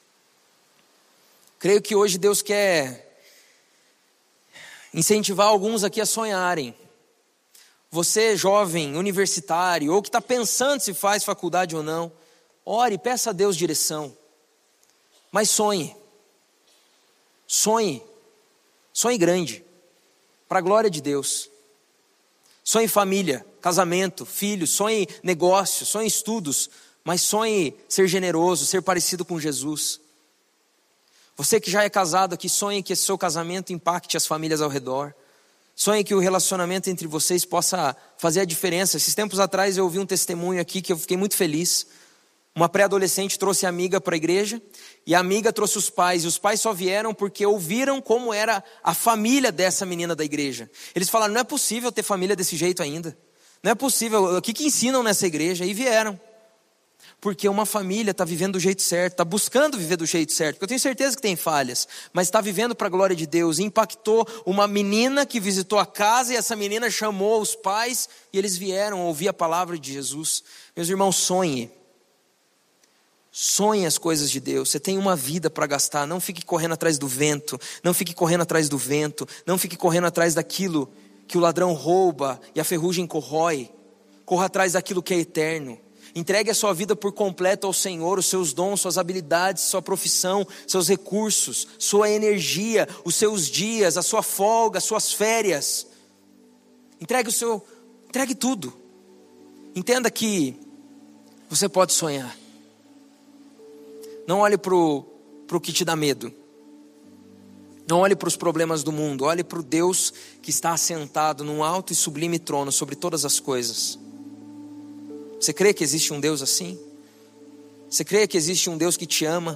Creio que hoje Deus quer incentivar alguns aqui a sonharem. Você, jovem, universitário, ou que está pensando se faz faculdade ou não, ore, peça a Deus direção. Mas sonhe. Sonhe. Sonhe grande. Para a glória de Deus. Sonhe família, casamento, filhos, sonhe negócio, sonhe estudos, mas sonhe ser generoso, ser parecido com Jesus. Você que já é casado aqui, sonhe que esse seu casamento impacte as famílias ao redor. Sonhe que o relacionamento entre vocês possa fazer a diferença. Esses tempos atrás eu ouvi um testemunho aqui que eu fiquei muito feliz. Uma pré-adolescente trouxe a amiga para a igreja e a amiga trouxe os pais. E os pais só vieram porque ouviram como era a família dessa menina da igreja. Eles falaram, não é possível ter família desse jeito ainda. Não é possível, o que que ensinam nessa igreja? E vieram. Porque uma família está vivendo do jeito certo, está buscando viver do jeito certo. Porque eu tenho certeza que tem falhas, mas está vivendo para a glória de Deus. E impactou uma menina que visitou a casa e essa menina chamou os pais e eles vieram ouvir a palavra de Jesus. Meus irmãos, sonhe. Sonhe as coisas de Deus. Você tem uma vida para gastar. Não fique correndo atrás do vento. Não fique correndo atrás do vento. Não fique correndo atrás daquilo que o ladrão rouba e a ferrugem corrói. Corra atrás daquilo que é eterno. Entregue a sua vida por completo ao Senhor, os seus dons, suas habilidades, sua profissão, seus recursos, sua energia, os seus dias, a sua folga, as suas férias. Entregue o seu, entregue tudo. Entenda que você pode sonhar. Não olhe para o que te dá medo. Não olhe para os problemas do mundo. Olhe para o Deus que está assentado num alto e sublime trono sobre todas as coisas. Você crê que existe um Deus assim? Você crê que existe um Deus que te ama?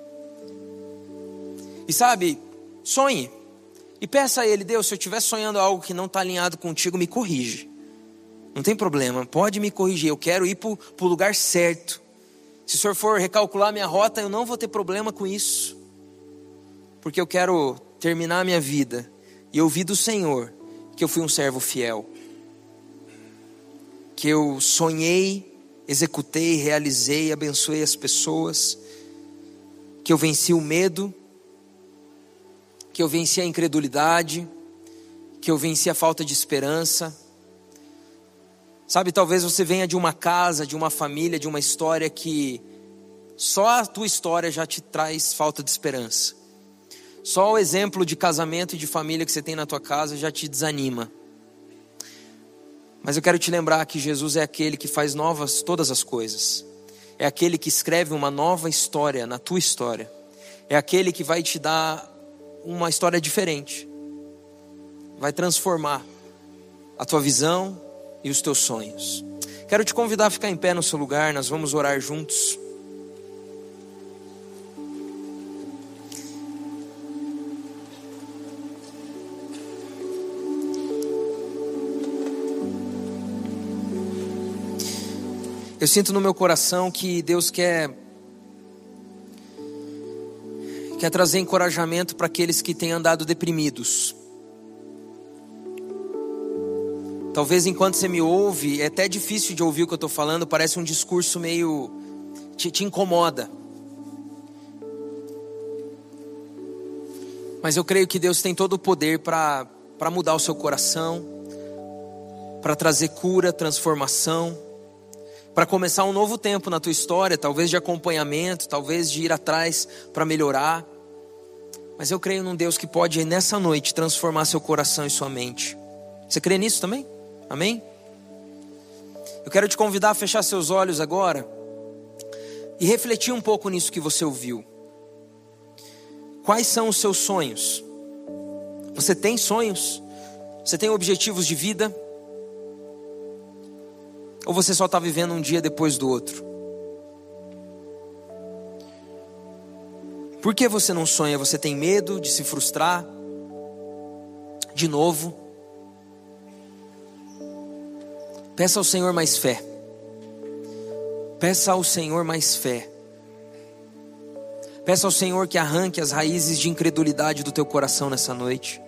E sabe, sonhe. E peça a Ele, Deus, se eu estiver sonhando algo que não está alinhado contigo, me corrige. Não tem problema, pode me corrigir. Eu quero ir para o lugar certo. Se o Senhor for recalcular minha rota, eu não vou ter problema com isso. Porque eu quero terminar a minha vida e ouvir do Senhor que eu fui um servo fiel. Que eu sonhei, executei, realizei, abençoei as pessoas. Que eu venci o medo. Que eu venci a incredulidade. Que eu venci a falta de esperança. Sabe, talvez você venha de uma casa, de uma família, de uma história que só a tua história já te traz falta de esperança. Só o exemplo de casamento e de família que você tem na tua casa já te desanima. Mas eu quero te lembrar que Jesus é aquele que faz novas todas as coisas. É aquele que escreve uma nova história na tua história. É aquele que vai te dar uma história diferente. Vai transformar a tua visão e os teus sonhos. Quero te convidar a ficar em pé no seu lugar. Nós vamos orar juntos. Eu sinto no meu coração que Deus quer quer trazer encorajamento para aqueles que têm andado deprimidos. Talvez enquanto você me ouve, é até difícil de ouvir o que eu estou falando, parece um discurso meio... Te, te incomoda. Mas eu creio que Deus tem todo o poder para para mudar o seu coração, para trazer cura, transformação, para começar um novo tempo na tua história, talvez de acompanhamento, talvez de ir atrás para melhorar. Mas eu creio num Deus que pode nessa noite transformar seu coração e sua mente. Você crê nisso também? Amém? Eu quero te convidar a fechar seus olhos agora e refletir um pouco nisso que você ouviu. Quais são os seus sonhos? Você tem sonhos? Você tem objetivos de vida? Ou você só está vivendo um dia depois do outro? Por que você não sonha? Você tem medo de se frustrar? De novo? Peça ao Senhor mais fé. Peça ao Senhor mais fé. Peça ao Senhor que arranque as raízes de incredulidade do teu coração nessa noite.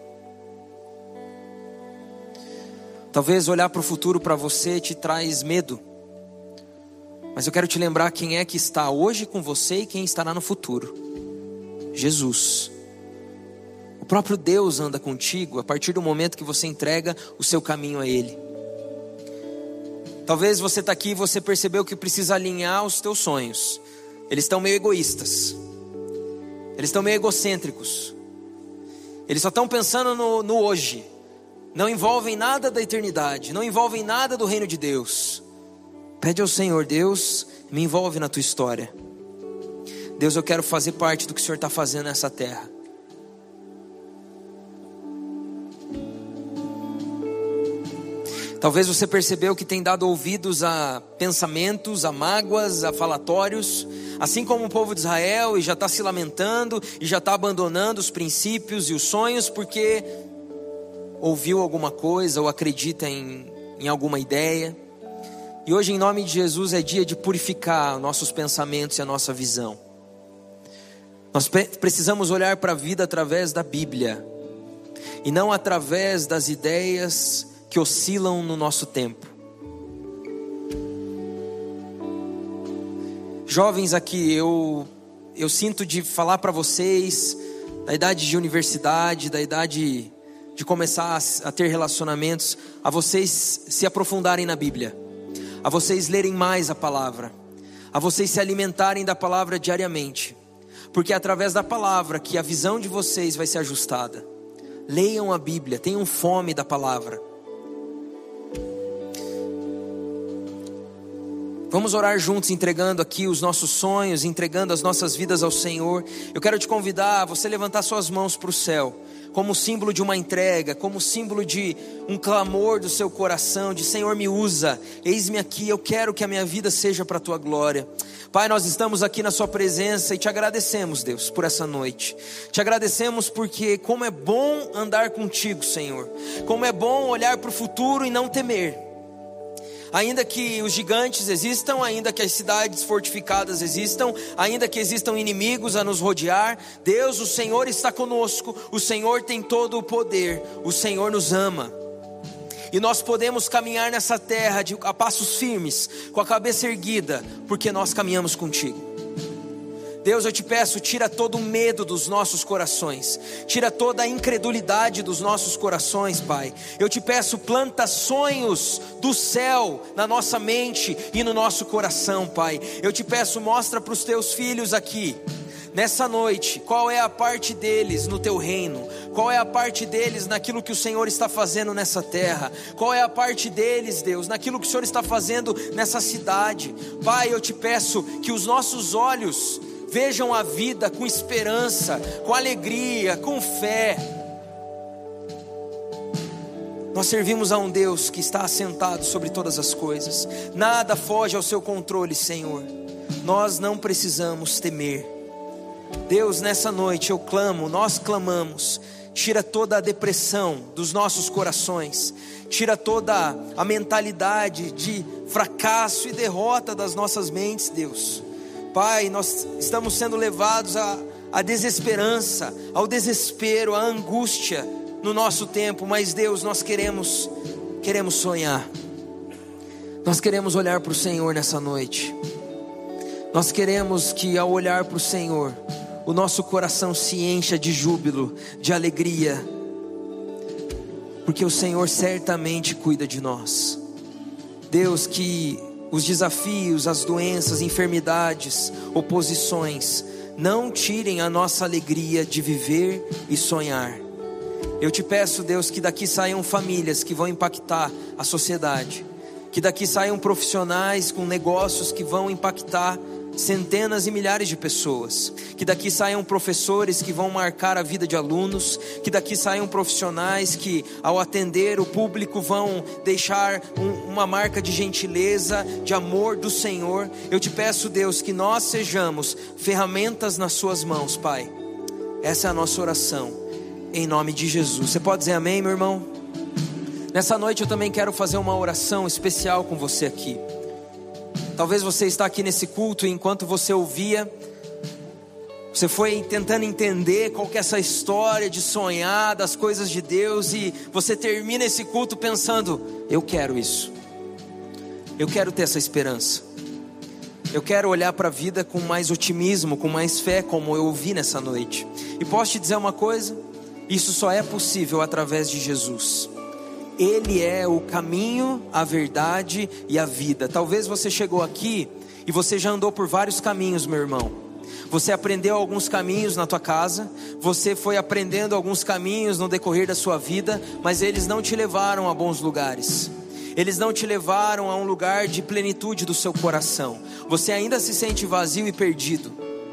Talvez olhar para o futuro para você te traz medo. Mas eu quero te lembrar quem é que está hoje com você e quem estará no futuro. Jesus. O próprio Deus anda contigo a partir do momento que você entrega o seu caminho a Ele. Talvez você está aqui e você percebeu que precisa alinhar os teus sonhos. Eles estão meio egoístas. Eles estão meio egocêntricos. Eles só estão pensando no, no hoje. Não envolvem nada da eternidade. Não envolvem nada do reino de Deus. Pede ao Senhor: Deus, me envolve na tua história. Deus, eu quero fazer parte do que o Senhor está fazendo nessa terra. Talvez você percebeu que tem dado ouvidos a pensamentos, a mágoas, a falatórios, assim como o povo de Israel, e já está se lamentando, e já está abandonando os princípios e os sonhos, porque ouviu alguma coisa, ou acredita em, em alguma ideia. E hoje, em nome de Jesus, é dia de purificar nossos pensamentos e a nossa visão. Nós precisamos olhar para a vida através da Bíblia, e não através das ideias que oscilam no nosso tempo. Jovens aqui, eu, eu sinto de falar para vocês, da idade de universidade, da idade de começar a, a ter relacionamentos, a vocês se aprofundarem na Bíblia, a vocês lerem mais a palavra, a vocês se alimentarem da palavra diariamente, porque é através da palavra que a visão de vocês vai ser ajustada. Leiam a Bíblia, tenham fome da palavra. Vamos orar juntos, entregando aqui os nossos sonhos, entregando as nossas vidas ao Senhor. Eu quero te convidar a você levantar suas mãos para o céu, como símbolo de uma entrega, como símbolo de um clamor do seu coração, de Senhor, me usa, eis-me aqui, eu quero que a minha vida seja para a tua glória. Pai, nós estamos aqui na sua presença e te agradecemos, Deus, por essa noite. Te agradecemos porque como é bom andar contigo, Senhor. Como é bom olhar para o futuro e não temer. Ainda que os gigantes existam, ainda que as cidades fortificadas existam, ainda que existam inimigos a nos rodear, Deus, o Senhor está conosco, o Senhor tem todo o poder, o Senhor nos ama. E nós podemos caminhar nessa terra de, a passos firmes, com a cabeça erguida, porque nós caminhamos contigo. Deus, eu te peço, tira todo o medo dos nossos corações, tira toda a incredulidade dos nossos corações, Pai. Eu te peço, planta sonhos do céu na nossa mente e no nosso coração, Pai. Eu te peço, mostra para os teus filhos aqui, nessa noite, qual é a parte deles no teu reino, qual é a parte deles naquilo que o Senhor está fazendo nessa terra, qual é a parte deles, Deus, naquilo que o Senhor está fazendo nessa cidade. Pai, eu te peço que os nossos olhos vejam a vida com esperança, com alegria, com fé. Nós servimos a um Deus que está assentado sobre todas as coisas. Nada foge ao seu controle, Senhor. Nós não precisamos temer. Deus, nessa noite eu clamo, nós clamamos. Tira toda a depressão dos nossos corações. Tira toda a mentalidade de fracasso e derrota das nossas mentes, Deus. Pai, nós estamos sendo levados à, à desesperança, ao desespero, à angústia no nosso tempo. Mas Deus, nós queremos, queremos sonhar. Nós queremos olhar para o Senhor nessa noite. Nós queremos que ao olhar para o Senhor, o nosso coração se encha de júbilo, de alegria. Porque o Senhor certamente cuida de nós. Deus, que os desafios, as doenças, enfermidades, oposições não tirem a nossa alegria de viver e sonhar. Eu te peço, Deus, que daqui saiam famílias que vão impactar a sociedade, que daqui saiam profissionais com negócios que vão impactar centenas e milhares de pessoas, que daqui saiam professores que vão marcar a vida de alunos, que daqui saiam profissionais que ao atender o público vão deixar um, uma marca de gentileza, de amor do Senhor. Eu te peço, Deus, que nós sejamos ferramentas nas suas mãos, Pai. Essa é a nossa oração, em nome de Jesus. Você pode dizer amém, meu irmão? Nessa noite eu também quero fazer uma oração especial com você aqui. Talvez você está aqui nesse culto e enquanto você ouvia, você foi tentando entender qual que é essa história de sonhar das coisas de Deus, e você termina esse culto pensando: eu quero isso, eu quero ter essa esperança, eu quero olhar para a vida com mais otimismo, com mais fé, como eu ouvi nessa noite. E posso te dizer uma coisa? Isso só é possível através de Jesus. Ele é o caminho, a verdade e a vida. Talvez você chegou aqui e você já andou por vários caminhos, meu irmão. Você aprendeu alguns caminhos na tua casa, você foi aprendendo alguns caminhos no decorrer da sua vida, mas eles não te levaram a bons lugares. Eles não te levaram a um lugar de plenitude do seu coração. Você ainda se sente vazio e perdido.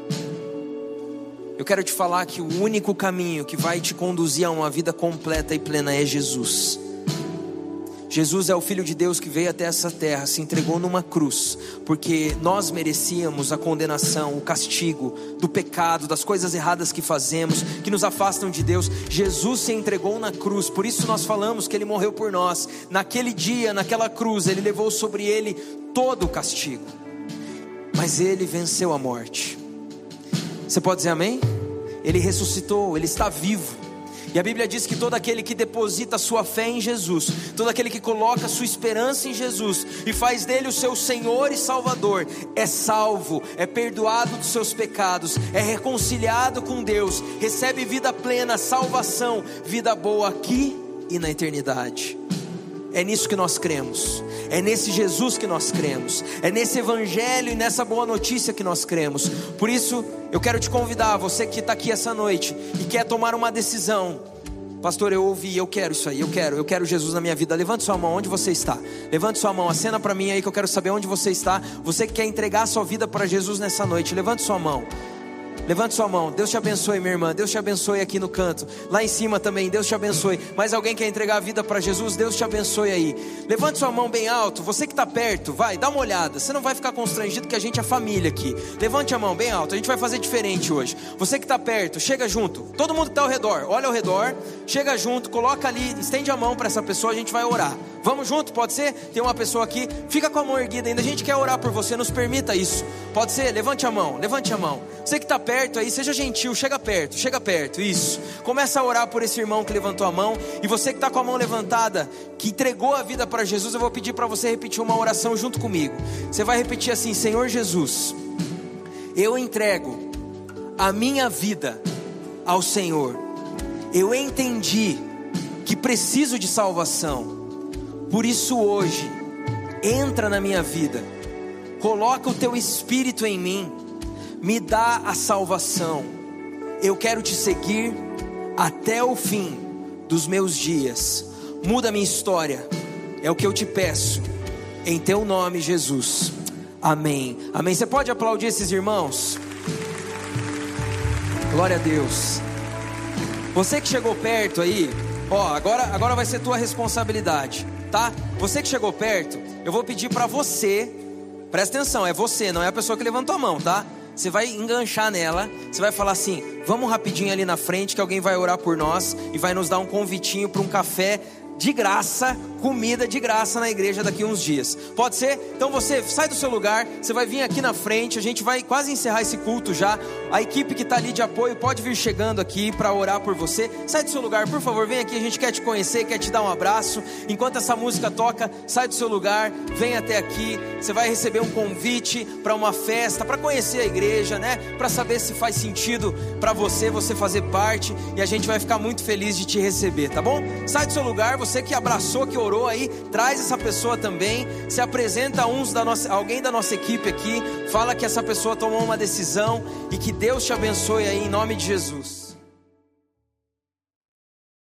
Eu quero te falar que o único caminho que vai te conduzir a uma vida completa e plena é Jesus. Jesus é o Filho de Deus que veio até essa terra, se entregou numa cruz, porque nós merecíamos a condenação, o castigo do pecado, das coisas erradas que fazemos, que nos afastam de Deus. Jesus se entregou na cruz, por isso nós falamos que Ele morreu por nós. Naquele dia, naquela cruz, Ele levou sobre Ele todo o castigo, mas Ele venceu a morte. Você pode dizer amém? Ele ressuscitou, Ele está vivo. E a Bíblia diz que todo aquele que deposita sua fé em Jesus, todo aquele que coloca sua esperança em Jesus e faz dele o seu Senhor e Salvador, é salvo, é perdoado dos seus pecados, é reconciliado com Deus, recebe vida plena, salvação, vida boa aqui e na eternidade. É nisso que nós cremos, é nesse Jesus que nós cremos, é nesse evangelho e nessa boa notícia que nós cremos. Por isso eu quero te convidar, você que está aqui essa noite e quer tomar uma decisão: pastor, eu ouvi, eu quero isso aí, eu quero, eu quero Jesus na minha vida. Levante sua mão, onde você está? Levante sua mão, acena para mim aí que eu quero saber onde você está. Você que quer entregar a sua vida para Jesus nessa noite, levante sua mão. Levante sua mão. Deus te abençoe, minha irmã. Deus te abençoe aqui no canto. Lá em cima também, Deus te abençoe. Mais alguém quer entregar a vida para Jesus? Deus te abençoe aí. Levante sua mão bem alto. Você que está perto, vai, dá uma olhada. Você não vai ficar constrangido, que a gente é família aqui. Levante a mão bem alto. A gente vai fazer diferente hoje. Você que está perto, chega junto. Todo mundo que está ao redor, olha ao redor. Chega junto, coloca ali, estende a mão para essa pessoa. A gente vai orar. Vamos junto, pode ser? Tem uma pessoa aqui, fica com a mão erguida ainda. A gente quer orar por você, nos permita isso. Pode ser? Levante a mão, levante a mão. Você que está perto aí, seja gentil, chega perto, chega perto, isso. Começa a orar por esse irmão que levantou a mão. E você que está com a mão levantada, que entregou a vida para Jesus, eu vou pedir para você repetir uma oração junto comigo. Você vai repetir assim: Senhor Jesus, eu entrego a minha vida ao Senhor. Eu entendi que preciso de salvação. Por isso hoje, entra na minha vida, coloca o teu Espírito em mim, me dá a salvação. Eu quero te seguir até o fim dos meus dias. Muda a minha história, é o que eu te peço, em teu nome, Jesus, amém, amém. Você pode aplaudir esses irmãos? Glória a Deus. Você que chegou perto aí, ó, agora, agora vai ser tua responsabilidade, tá? Você que chegou perto, eu vou pedir para você, presta atenção, é você, não é a pessoa que levantou a mão, tá? Você vai enganchar nela, você vai falar assim: vamos rapidinho ali na frente que alguém vai orar por nós e vai nos dar um convitinho para um café de graça, comida de graça na igreja daqui uns dias. Pode ser? Então você sai do seu lugar, você vai vir aqui na frente, a gente vai quase encerrar esse culto já. A equipe que está ali de apoio pode vir chegando aqui para orar por você. Sai do seu lugar, por favor, vem aqui, a gente quer te conhecer, quer te dar um abraço. Enquanto essa música toca, sai do seu lugar, vem até aqui. Você vai receber um convite para uma festa, para conhecer a igreja, né? Para saber se faz sentido para você, você fazer parte. E a gente vai ficar muito feliz de te receber, tá bom? Sai do seu lugar, você que abraçou, que orou aí, traz essa pessoa também. Se apresenta a uns da nossa, alguém da nossa equipe aqui. Fala que essa pessoa tomou uma decisão e que Deus te abençoe aí em nome de Jesus.